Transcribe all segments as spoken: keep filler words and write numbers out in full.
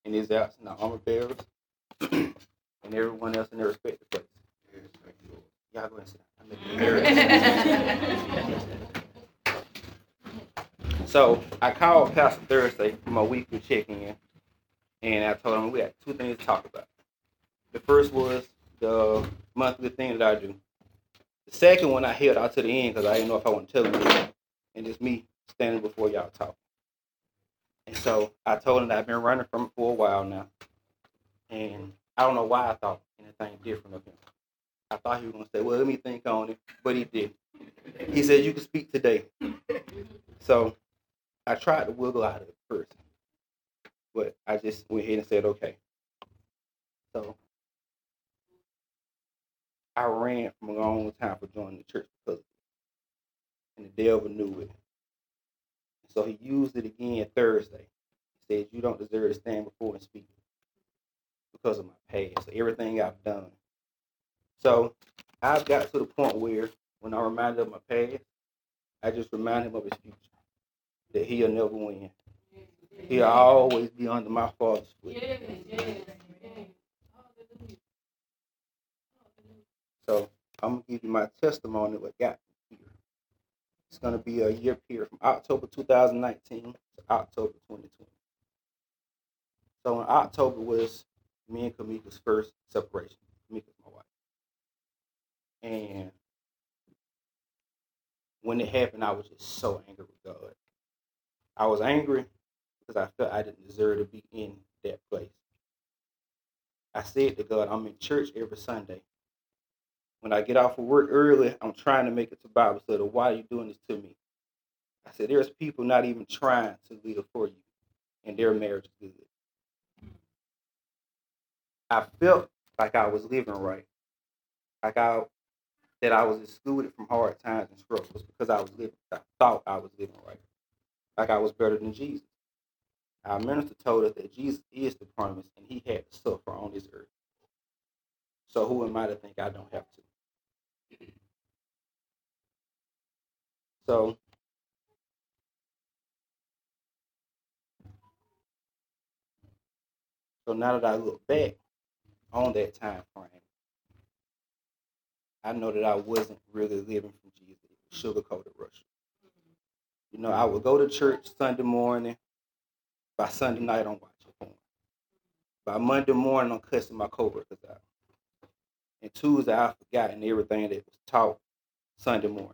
in his absence, our armor bearers, and everyone else in their respective places. Y'all go and sit down. So I called Pastor Thursday for my weekly check-in, and I told him we had two things to talk about. The first was the monthly thing that I do. The second one I held out to the end because I didn't know if I want to tell him this, and it's me standing before y'all talking. And so I told him that I've been running from it for a while now, and I don't know why I thought anything different of him. I thought he was going to say, well, let me think on it, but he didn't. He said, you can speak today. So I tried to wiggle out of it first, but I just went ahead and said, okay. So I ran from a long time for joining the church because of it, and the devil knew it. So he used it again Thursday. He said, you don't deserve to stand before and speak because of my past, everything I've done. So I've got to the point where when I remind him of my past, I just remind him of his future, that he'll never win. He'll always be under my father's foot. So I'm going to give you my testimony what got me here. It's going to be a year period from October two thousand nineteen to October twenty twenty. So in October was me and Kamika's first separation. Kamika's my wife. And when it happened, I was just so angry with God. I was angry because I felt I didn't deserve to be in that place. I said to God, I'm in church every Sunday. When I get off of work early, I'm trying to make it to Bible study. Why are you doing this to me? I said, there's people not even trying to live for you, and their marriage is good. I felt like I was living right, like I that I was excluded from hard times and struggles because I was living. I thought I was living right, like I was better than Jesus. Our minister told us that Jesus is the promise, and he had to suffer on this earth. So who am I to think I don't have to? So So now that I look back on that time frame, I know that I wasn't really living from Jesus. It was sugar-coated Russia. You know, I would go to church Sunday morning. By Sunday night, I'm watching porn. By Monday morning, I'm cussing my coworkers out. And Tuesday, I've forgotten everything that was taught Sunday morning.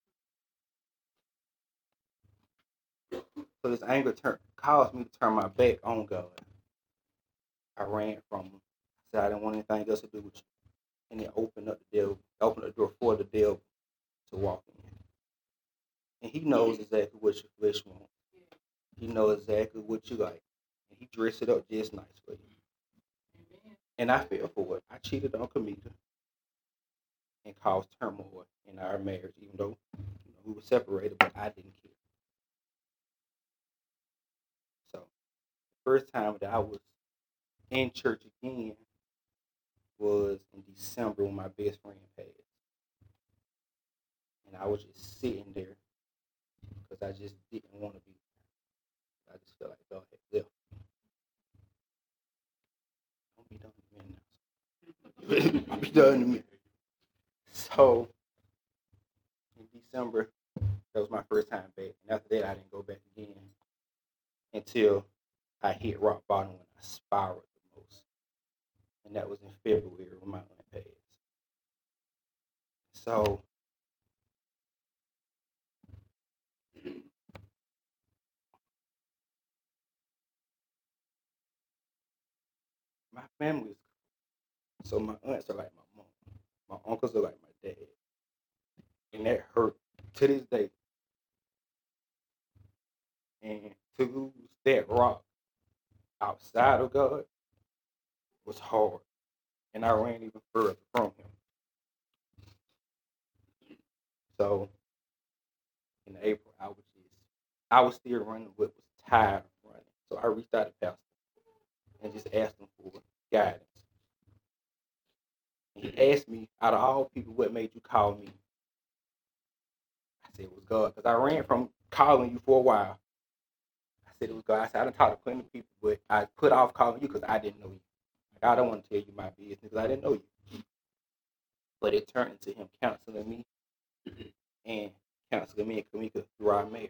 So this anger turn, caused me to turn my back on God. I ran from him. I said I didn't want anything else to do with you. And it opened up the devil, opened the door for the devil to walk in. And he knows exactly what your flesh wants. He knows exactly what you like. And he dressed it up just nice for you. And I fell for it. I cheated on Kamika and caused turmoil in our marriage, even though you know, we were separated, but I didn't care. So the first time that I was in church again was in December when my best friend passed. And I was just sitting there because I just didn't want to be there. I just felt like God had left me. Don't be done to me now. Don't be done to me. So in December, that was my first time back. And after that, I didn't go back again until I hit rock bottom when I spiraled the most. And that was in February when my aunt passed. So my family is so my aunts are like my mom. My uncles are like my dad. And that hurt to this day. And to lose that rock outside of God was hard. And I ran even further from him. So in April, I was just, I was still running, but was tired of running. So I reached out to Pastor and just asked him for guidance. And he asked me, out of all people, what made you call me? I said it was God, because I ran from calling you for a while. I said it was God. I said, I done talked to plenty of people, but I put off calling you because I didn't know you. Like, I don't want to tell you my business because I didn't know you. But it turned into him counseling me and counseling me and Kamika through our marriage.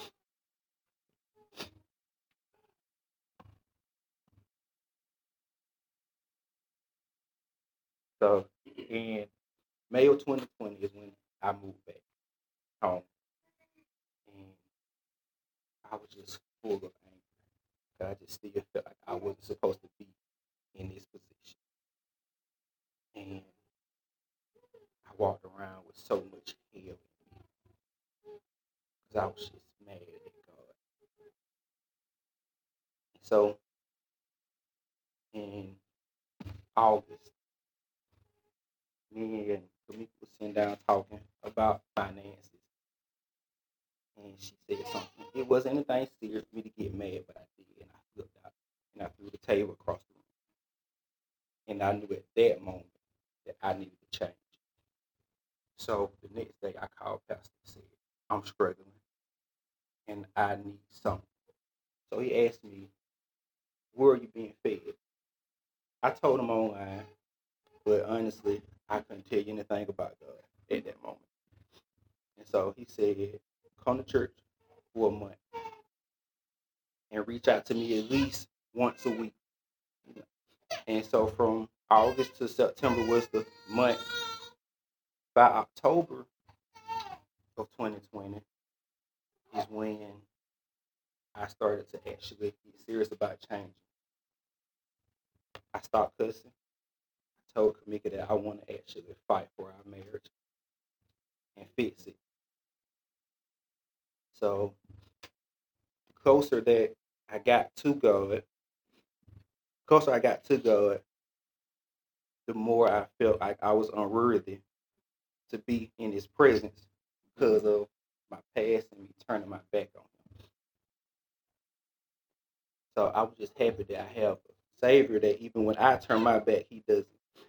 So in May of twenty twenty is when I moved back home. And I was just full of anger. I just still felt like I wasn't supposed to be in this position. And I walked around with so much hell in me because I was just mad at God. And so in August, me and Kamika was sitting down talking about finances. And she said something. It wasn't anything serious for me to get mad, but I did. And I flipped out. And I threw the table across the room. And I knew at that moment that I needed to change. So the next day I called Pastor and said, I'm struggling and I need something. So he asked me, where are you being fed? I told him online, but honestly, I couldn't tell you anything about God at that moment. And so he said, come to church for a month and reach out to me at least once a week. And so from August to September was the month. By October of twenty twenty is when I started to actually get serious about changing. I stopped cussing. I told Kamika that I want to actually fight for our marriage and fix it. So the closer that I got to God, the closer I got to God, the more I felt like I was unworthy to be in his presence because of my past and me turning my back on him. So I was just happy that I have a Savior that even when I turn my back, he doesn't.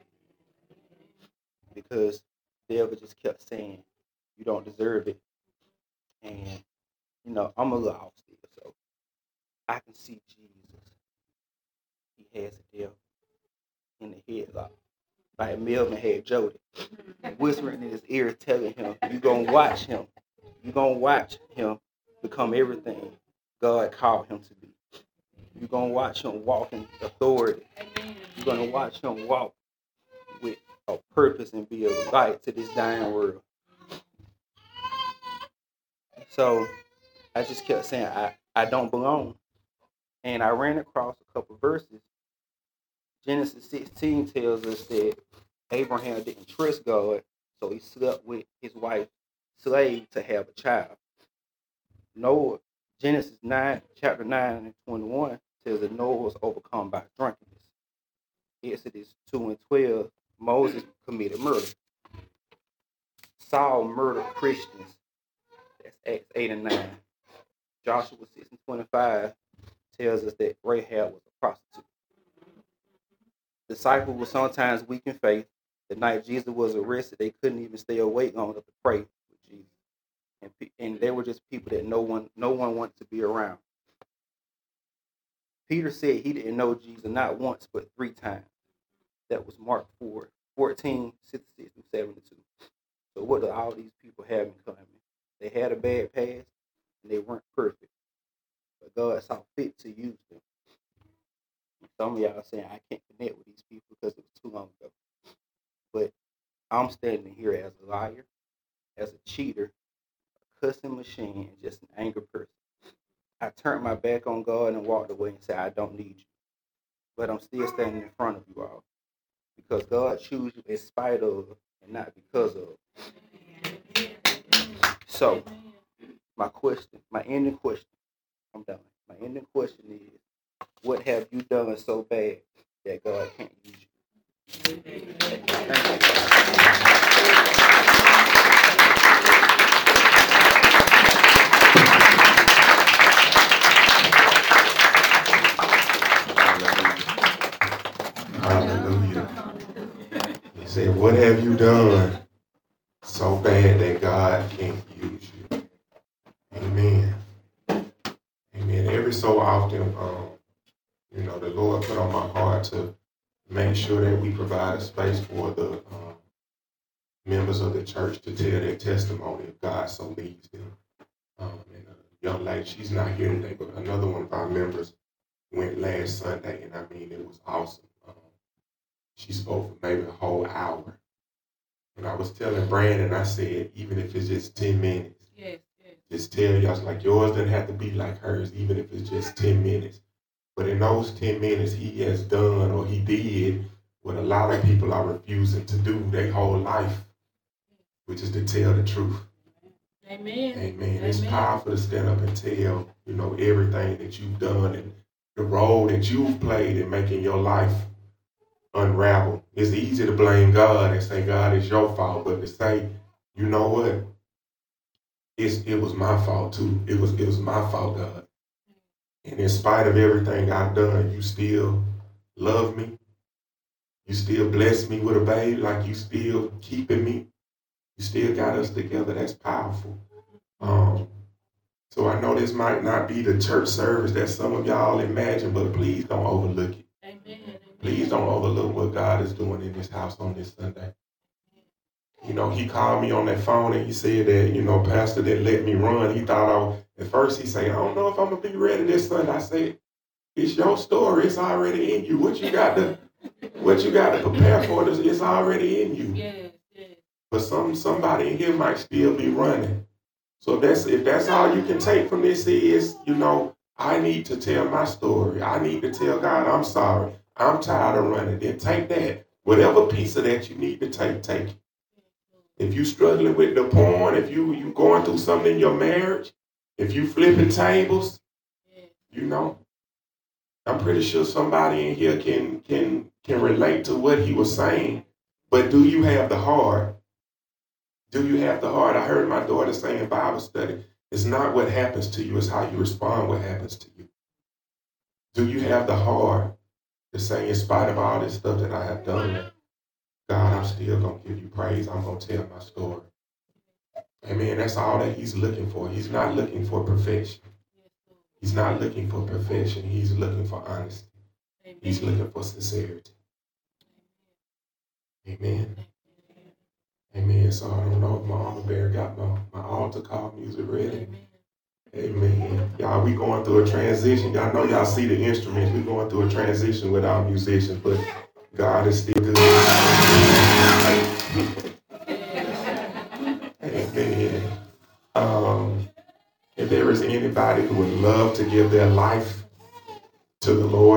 Because the devil just kept saying, you don't deserve it. And, you know, I'm a little off still, so I can see Jesus. He has a devil in the headlock. Like Melvin had Jody, whispering in his ear, telling him, you're going to watch him. You're going to watch him become everything God called him to be. You're going to watch him walk in authority. You're going to watch him walk with a purpose and be a light to this dying world. So I just kept saying, I, I don't belong. And I ran across a couple verses. Genesis sixteen tells us that Abraham didn't trust God, so he slept with his wife's slave to have a child. Noah, Genesis nine, chapter nine and twenty-one tells that Noah was overcome by drunkenness. Exodus two and twelve, Moses committed murder. Saul murdered Christians. That's Acts eight and nine. Joshua six and twenty-five tells us that Rahab was a prostitute. Disciples were sometimes weak in faith. The night Jesus was arrested, they couldn't even stay awake long enough to pray with Jesus. And, and they were just people that no one no one wanted to be around. Peter said he didn't know Jesus not once but three times. That was Mark four, fourteen, sixty-six through seventy-two. So what do all these people have in common? They had a bad past and they weren't perfect. But God saw fit to use them. Some of y'all are saying I can't connect with these people because it was too long ago. But I'm standing here as a liar, as a cheater, a cussing machine, and just an angry person. I turned my back on God and walked away and said, I don't need you. But I'm still standing in front of you all. Because God chose you in spite of and not because of. So, my question, my ending question, I'm done. My ending question is, what have you done so bad that God can't use you? Thank you. Hallelujah. He said, what have you done so bad that God can't use you? Amen. Amen. Every so often, um, you know, the Lord put on my heart to make sure that we provide a space for the um, members of the church to tell their testimony if God so leads them. Um, and a young lady, she's not here today, but another one of our members went last Sunday, and I mean, it was awesome. Um, she spoke for maybe a whole hour. And I was telling Brandon, I said, even if it's just ten minutes, yes, yes. just tell y'all, like yours doesn't have to be like hers, even if it's just ten minutes. But in those ten minutes, he has done or he did what a lot of people are refusing to do their whole life, which is to tell the truth. Amen. Amen. Amen. It's powerful to stand up and tell, you know, everything that you've done and the role that you've played in making your life unravel. It's easy to blame God and say, God, it's your fault. But to say, you know what? It's, it was my fault too. It was, it was my fault, God. And in spite of everything I've done, you still love me. You still bless me with a baby, like you still keeping me. You still got us together. That's powerful. Um, so I know this might not be the church service that some of y'all imagine, but please don't overlook it. Amen. Please don't overlook what God is doing in this house on this Sunday. You know, he called me on that phone and he said that, you know, Pastor didn't let me run. He thought I was, at first he said, I don't know if I'm going to be ready this Sunday. I said, it's your story. It's already in you. What you got to, what you got to prepare for, is it's already in you. Yes, yes. But some somebody in here might still be running. So if that's, if that's all you can take from this is, you know, I need to tell my story. I need to tell God, I'm sorry. I'm tired of running. Then take that. Whatever piece of that you need to take, take it. If you struggling with the porn, if you you going through something in your marriage, if you flipping tables, you know, I'm pretty sure somebody in here can can can relate to what he was saying. But do you have the heart? Do you have the heart? I heard my daughter say in Bible study, it's not what happens to you, it's how you respond what happens to you. Do you have the heart to say, in spite of all this stuff that I have done, God, I'm still going to give you praise. I'm going to tell my story. Amen. That's all that he's looking for. He's not looking for perfection. He's not looking for perfection. He's looking for honesty. He's looking for sincerity. Amen. Amen. So I don't know if my armor bearer got my, my altar call music ready. Amen. Y'all, we going through a transition. Y'all know y'all see the instruments. We're going through a transition with our musicians, but God is still good. Amen. Um, if there is anybody who would love to give their life to the Lord,